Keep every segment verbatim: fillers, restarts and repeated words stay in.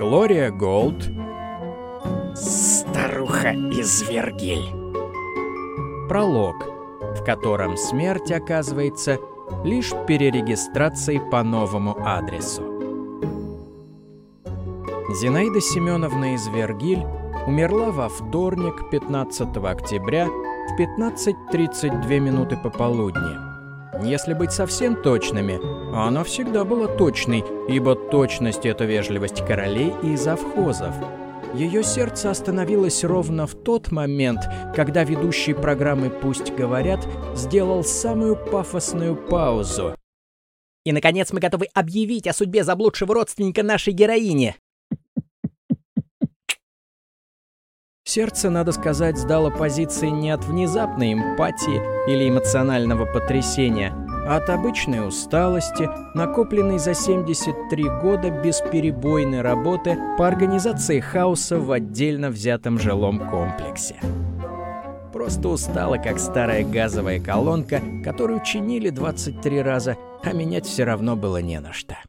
Глория Голд. Старуха из Вергиль. Пролог, в котором смерть оказывается лишь перерегистрацией по новому адресу. Зинаида Семеновна из Вергиль умерла во вторник, пятнадцатого октября, в пятнадцать тридцать две минуты пополудни. Если быть совсем точными, она всегда была точной, ибо точность — это вежливость королей и завхозов. Ее сердце остановилось ровно в тот момент, когда ведущий программы «Пусть говорят» сделал самую пафосную паузу. И, наконец, мы готовы объявить о судьбе заблудшего родственника нашей героини. Сердце, надо сказать, сдало позиции не от внезапной эмпатии или эмоционального потрясения, а от обычной усталости, накопленной за семьдесят три года бесперебойной работы по организации хаоса в отдельно взятом жилом комплексе. Просто устала, как старая газовая колонка, которую чинили двадцать три раза, а менять все равно было не на что.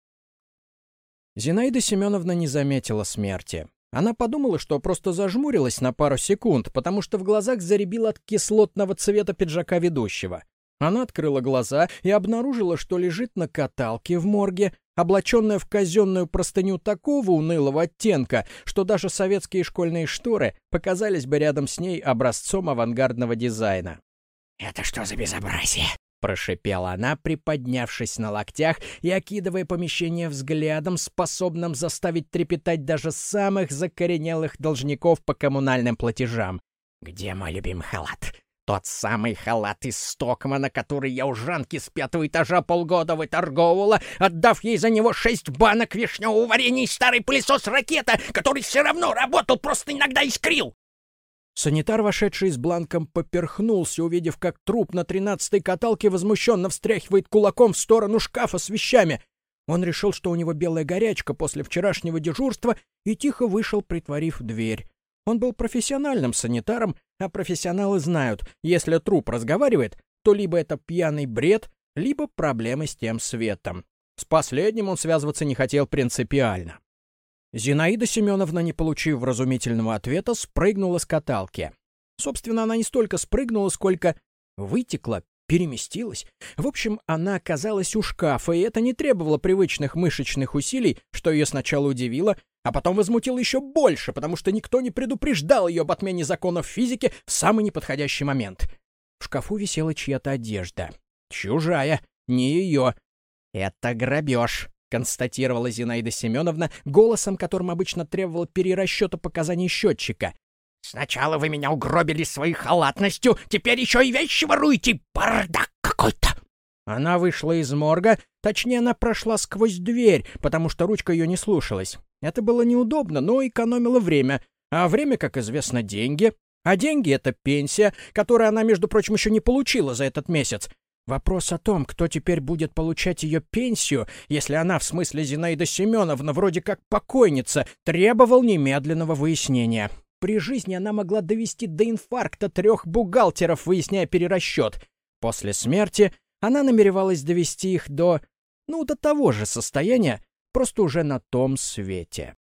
Зинаида Семеновна не заметила смерти. Она подумала, что просто зажмурилась на пару секунд, потому что в глазах зарябило от кислотного цвета пиджака ведущего. Она открыла глаза и обнаружила, что лежит на каталке в морге, облаченная в казенную простыню такого унылого оттенка, что даже советские школьные шторы показались бы рядом с ней образцом авангардного дизайна. «Это что за безобразие?» — прошипела она, приподнявшись на локтях и окидывая помещение взглядом, способным заставить трепетать даже самых закоренелых должников по коммунальным платежам. «Где мой любимый халат? Тот самый халат из Стокмана, который я у Жанки с пятого этажа полгода выторговывала, отдав ей за него шесть банок вишневого варенья и старый пылесос-ракета, который все равно работал, просто иногда искрил!» Санитар, вошедший с бланком, поперхнулся, увидев, как труп на тринадцатой каталке возмущенно встряхивает кулаком в сторону шкафа с вещами. Он решил, что у него белая горячка после вчерашнего дежурства, и тихо вышел, притворив дверь. Он был профессиональным санитаром, а профессионалы знают, если труп разговаривает, то либо это пьяный бред, либо проблемы с тем светом. С последним он связываться не хотел принципиально. Зинаида Семеновна, не получив вразумительного ответа, спрыгнула с каталки. Собственно, она не столько спрыгнула, сколько вытекла, переместилась. В общем, она оказалась у шкафа, и это не требовало привычных мышечных усилий, что ее сначала удивило, а потом возмутило еще больше, потому что никто не предупреждал ее об отмене законов физики в самый неподходящий момент. В шкафу висела чья-то одежда. Чужая, не ее. «Это грабеж», — констатировала Зинаида Семеновна голосом, которым обычно требовала перерасчета показаний счетчика. «Сначала вы меня угробили своей халатностью, теперь еще и вещи воруете! Бардак какой-то!» Она вышла из морга, точнее, она прошла сквозь дверь, потому что ручка ее не слушалась. Это было неудобно, но экономило время. А время, как известно, деньги. А деньги — это пенсия, которую она, между прочим, еще не получила за этот месяц. Вопрос о том, кто теперь будет получать ее пенсию, если она, в смысле Зинаида Семеновна, вроде как покойница, требовал немедленного выяснения. При жизни она могла довести до инфаркта трех бухгалтеров, выясняя перерасчет. После смерти она намеревалась довести их до, ну, до того же состояния, просто уже на том свете.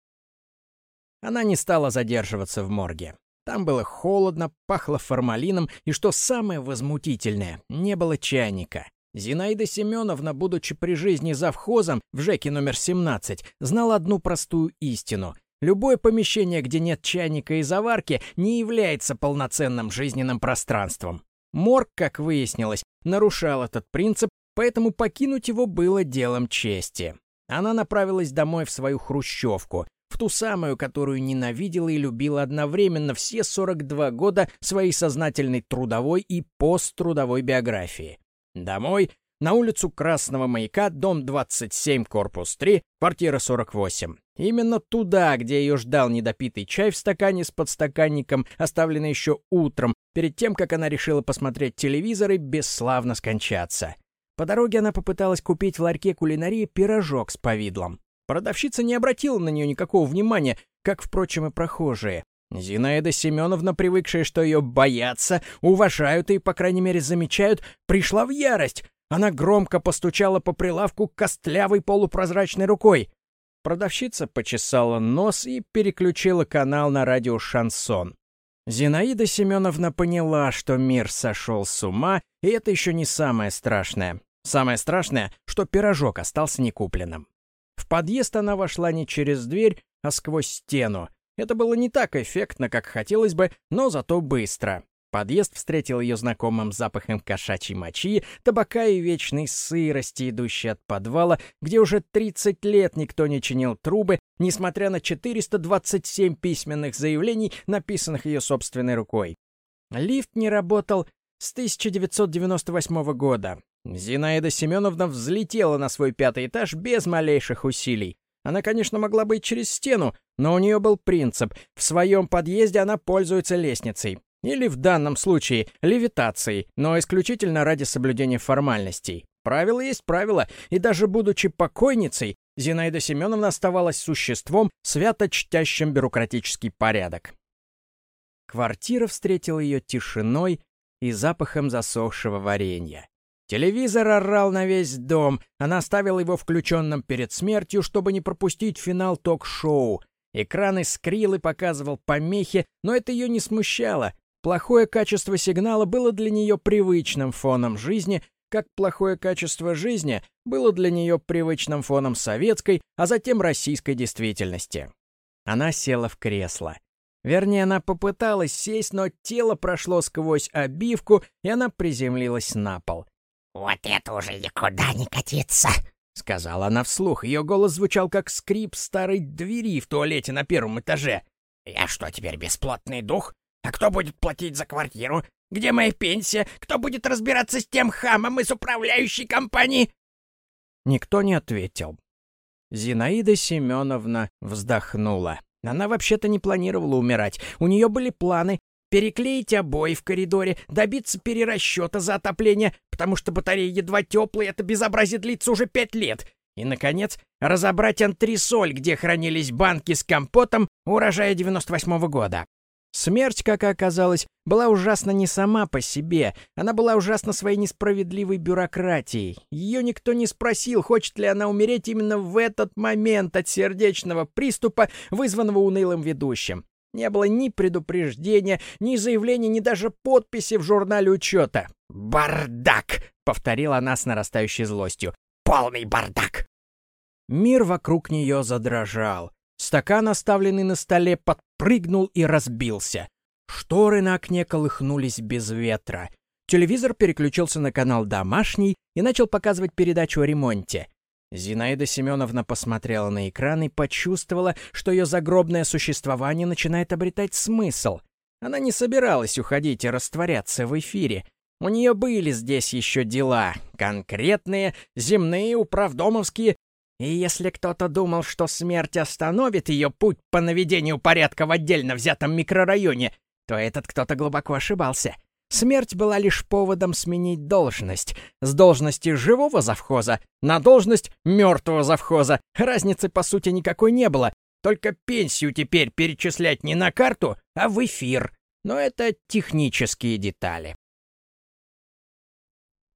Она не стала задерживаться в морге. Там было холодно, пахло формалином, и, что самое возмутительное, не было чайника. Зинаида Семеновна, будучи при жизни завхозом в ЖЭКе номер семнадцать, знала одну простую истину. Любое помещение, где нет чайника и заварки, не является полноценным жизненным пространством. Морг, как выяснилось, нарушал этот принцип, поэтому покинуть его было делом чести. Она направилась домой в свою хрущевку, в ту самую, которую ненавидела и любила одновременно все сорок два года своей сознательной трудовой и посттрудовой биографии. Домой, на улицу Красного Маяка, дом двадцать семь, корпус три, квартира сорок восемь. Именно туда, где ее ждал недопитый чай в стакане с подстаканником, оставленный еще утром, перед тем, как она решила посмотреть телевизор и бесславно скончаться. По дороге она попыталась купить в ларьке кулинарии пирожок с повидлом. Продавщица не обратила на нее никакого внимания, как, впрочем, и прохожие. Зинаида Семеновна, привыкшая, что ее боятся, уважают и, по крайней мере, замечают, пришла в ярость. Она громко постучала по прилавку костлявой полупрозрачной рукой. Продавщица почесала нос и переключила канал на радио «Шансон». Зинаида Семеновна поняла, что мир сошел с ума, и это еще не самое страшное. Самое страшное, что пирожок остался некупленным. В подъезд она вошла не через дверь, а сквозь стену. Это было не так эффектно, как хотелось бы, но зато быстро. Подъезд встретил ее знакомым запахом кошачьей мочи, табака и вечной сырости, идущей от подвала, где уже тридцать лет никто не чинил трубы, несмотря на четыреста двадцать семь письменных заявлений, написанных ее собственной рукой. Лифт не работал с тысяча девятьсот девяносто восьмого года. Зинаида Семеновна взлетела на свой пятый этаж без малейших усилий. Она, конечно, могла быть через стену, но у нее был принцип: в своем подъезде она пользуется лестницей. Или в данном случае левитацией, но исключительно ради соблюдения формальностей. Правило есть правило, и даже будучи покойницей, Зинаида Семеновна оставалась существом, свято чтящим бюрократический порядок. Квартира встретила ее тишиной и запахом засохшего варенья. Телевизор орал на весь дом, она оставила его включенным перед смертью, чтобы не пропустить финал ток-шоу. Экран искрил и показывал помехи, но это ее не смущало. Плохое качество сигнала было для нее привычным фоном жизни, как плохое качество жизни было для нее привычным фоном советской, а затем российской действительности. Она села в кресло. Вернее, она попыталась сесть, но тело прошло сквозь обивку, и она приземлилась на пол. «Вот это уже никуда не катится», — сказала она вслух. Ее голос звучал, как скрип старой двери в туалете на первом этаже. «Я что, теперь бесплотный дух? А кто будет платить за квартиру? Где моя пенсия? Кто будет разбираться с тем хамом из управляющей компании?» Никто не ответил. Зинаида Семеновна вздохнула. Она вообще-то не планировала умирать. У нее были планы переклеить обои в коридоре, добиться перерасчета за отопление, потому что батареи едва теплые, это безобразие длится уже пять лет. И, наконец, разобрать антресоль, где хранились банки с компотом урожая девяносто восьмого года. Смерть, как оказалось, была ужасна не сама по себе. Она была ужасна своей несправедливой бюрократией. Ее никто не спросил, хочет ли она умереть именно в этот момент от сердечного приступа, вызванного унылым ведущим. Не было ни предупреждения, ни заявления, ни даже подписи в журнале учета. «Бардак!» — повторила она с нарастающей злостью. «Полный бардак!» Мир вокруг нее задрожал. Стакан, оставленный на столе, подпрыгнул и разбился. Шторы на окне колыхнулись без ветра. Телевизор переключился на канал «Домашний» и начал показывать передачу о ремонте. Зинаида Семеновна посмотрела на экран и почувствовала, что ее загробное существование начинает обретать смысл. Она не собиралась уходить и растворяться в эфире. У нее были здесь еще дела. Конкретные, земные, управдомовские. И если кто-то думал, что смерть остановит ее путь по наведению порядка в отдельно взятом микрорайоне, то этот кто-то глубоко ошибался. Смерть была лишь поводом сменить должность. С должности живого завхоза на должность мертвого завхоза. Разницы, по сути, никакой не было. Только пенсию теперь перечислять не на карту, а в эфир. Но это технические детали.